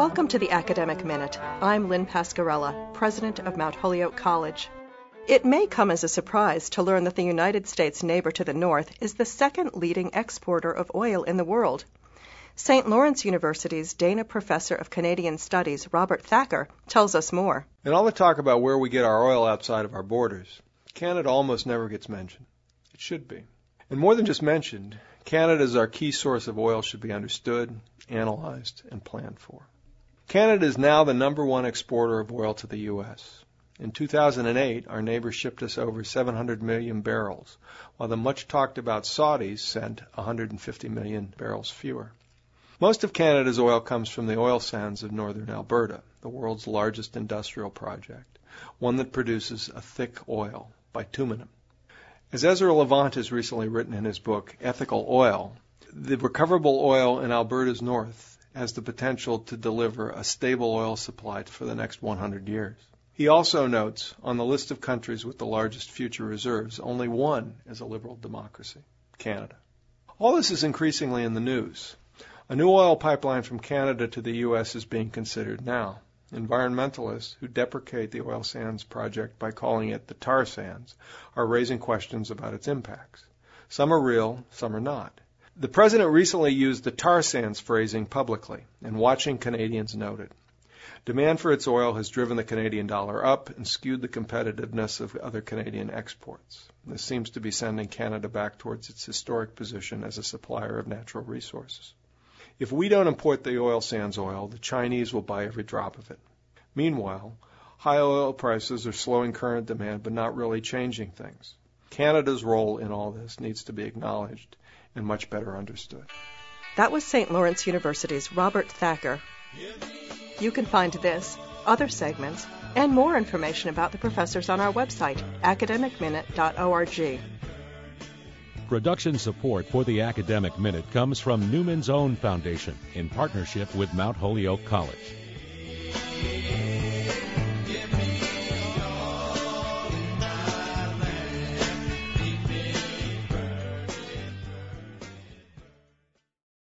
Welcome to the Academic Minute. I'm Lynn Pascarella, president of Mount Holyoke College. It may come as a surprise to learn that the United States neighbor to the north is the second leading exporter of oil in the world. St. Lawrence University's Dana Professor of Canadian Studies, Robert Thacker, tells us more. In all the talk about where we get our oil outside of our borders, Canada almost never gets mentioned. It should be. And more than just mentioned, Canada as our key source of oil should be understood, analyzed, and planned for. Canada is now the number one exporter of oil to the U.S. In 2008, our neighbor shipped us over 700 million barrels, while the much-talked-about Saudis sent 150 million barrels fewer. Most of Canada's oil comes from the oil sands of northern Alberta, the world's largest industrial project, one that produces a thick oil, bitumen. As Ezra Levant has recently written in his book, Ethical Oil, the recoverable oil in Alberta's north has the potential to deliver a stable oil supply for the next 100 years. He also notes, on the list of countries with the largest future reserves, only one is a liberal democracy, Canada. All this is increasingly in the news. A new oil pipeline from Canada to the U.S. is being considered now. Environmentalists who deprecate the oil sands project by calling it the tar sands are raising questions about its impacts. Some are real, some are not. The president recently used the tar sands phrasing publicly, and watching Canadians noted. Demand for its oil has driven the Canadian dollar up and skewed the competitiveness of other Canadian exports. This seems to be sending Canada back towards its historic position as a supplier of natural resources. If we don't import the oil sands oil, the Chinese will buy every drop of it. Meanwhile, high oil prices are slowing current demand but not really changing things. Canada's role in all this needs to be acknowledged and much better understood. That was St. Lawrence University's Robert Thacker. You can find this, other segments, and more information about the professors on our website, academicminute.org. Production support for the Academic Minute comes from Newman's Own Foundation in partnership with Mount Holyoke College.